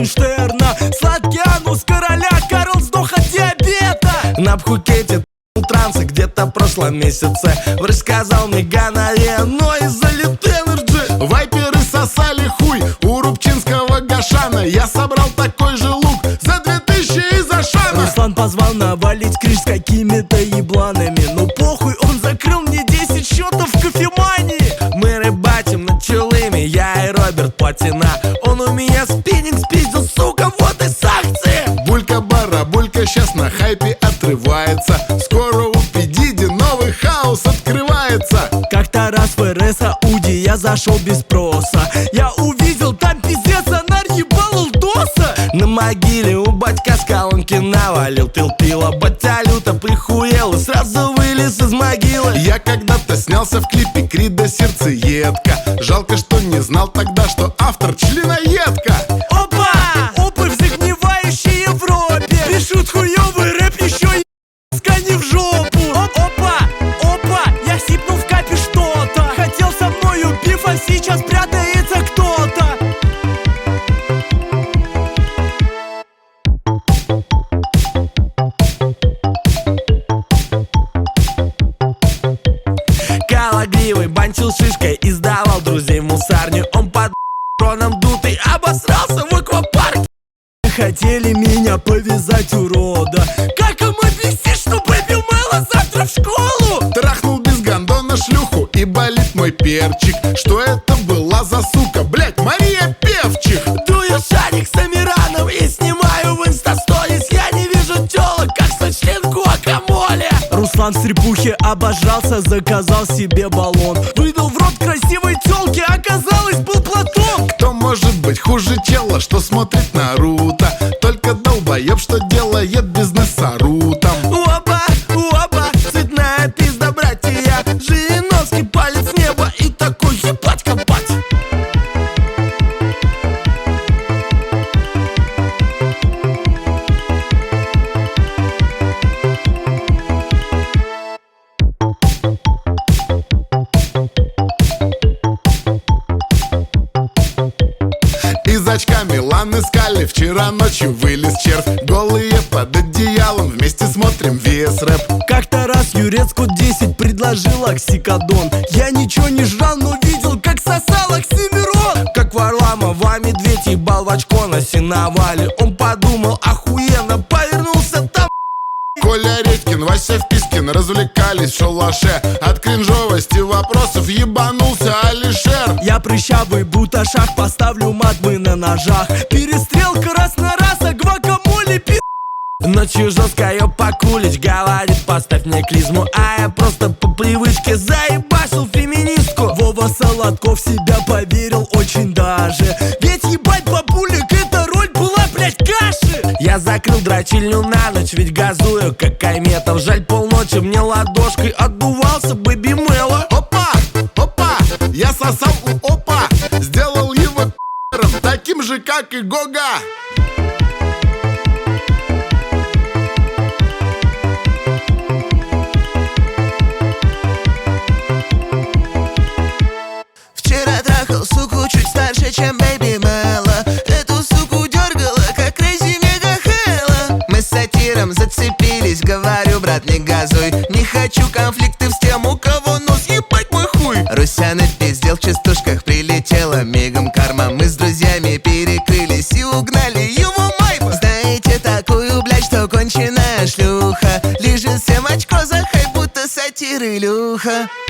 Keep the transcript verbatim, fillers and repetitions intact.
Моргенштерна. Сладкий анус короля, Карл сдох от диабета. На Пхукете трансы где-то в прошлом месяце. Врач сказал мне гонорея, но из-за литэнерджи. Вайперы сосали хуй у рубчинского Гашана. Я собрал такой же лук за две тысячи из Ашана. Руслан позвал навалить криш с какими-то ебланами. Ну похуй, он закрыл мне десять счетов в кофемании. Мы рыбачим над чулыми, я и Роберт Патина. Он у меня спиннинг спиздил, сука, вот и санкции. Булька-барабулька сейчас на хайпе отрывается. Скоро у Пи-Диди новый хаос открывается. Как-то раз в эр эс Ауди я зашел без спроса. Я увидел там пиздец, она ебал лдоса. На могиле у батька с колонки навалил тыл-пила. Батя люто прихуел и сразу вылез из могилы. Я когда-то снялся в клипе Крида «Сердцеедка». Жалко, что не знал тогда, что автор членоедка. Опа! Опы в загнивающей Европе пишут хуёвый рэп, еще и скани в жопу. Опа! Опа! Я сипнул в капе что-то. Хотел со мною биф, а сейчас прятается кто-то. Калагривый банчил шишкой, издавал друзей в мусарню. Он под троном дутый обосрался в аквапарке. Хотели меня повязать, урода. Как им объяснить, что Бэби Мэла завтра в школу? Трахнул без гондона шлюху и болит мой перчик. Что это была за сука, блять, Мария Певчих? Дую шарик с Амираном и снимаю в инстасторис. Я не вижу тёлок, как сочлен гуакамоле. Руслан в стрипухе обожрался, заказал себе баллон. Выдал в рот красивой тёлке, оказалось был Платон. Кто может быть хуже чела, что смотрит Наруто? Только долбоеб, что делает бизнес с Арутом. Опа, опа, цветная пизда, братья. Жириновский палец в небо и такой ебать копать. Из очка Милан искали, вчера ночью вылез червь. Голые под одеялом, вместе смотрим вес рэп. Как-то раз Юрецку десять предложил оксикодон. Я ничего не жрал, но видел, как сосал Оксимирон. Как Варламова медведь ебал в очко на сеновале. Он подумал, охуенно, повернулся там. Коля Редькин, Вася Впискин развлекались в шалаше. От кринжовости вопросов ебанулся Алишер. Я прыщавый буташах, поставлю матмы на ножах. Перестрелка раз на раз, а гвакамоле пи***. Ночью жестко ее покулить, говорит, поставь мне клизму. А я просто по привычке заебашил феминистку. Вова Солодков в себя поверил очень даже. Ведь ебать бабулек, эта роль была, блять, каши. Я закрыл дрочильню на ночь, ведь газую, как Айметов. Жаль, полночи мне ладошкой отдувался Бэби Мэла. Опа, опа, я сосал у опа. Сделал его пи***ром, таким же, как и Гога. Вчера трахал суку чуть старше, чем Бэби Мэла. Эту суку дергала, как Крейзи Мега Хэлла. Мы с сатиром зацепились, говорю, брат, не газуй. Не хочу конфликты с тем, у кого нос, ебать мой хуй. Русян пиздел в частушках, прилетела мигом карма. Мы с друзьями перекрылись и угнали его майку. Знаете такую, блядь, что конченая шлюха лежит всем очко за хайп, будто сатир Илюха.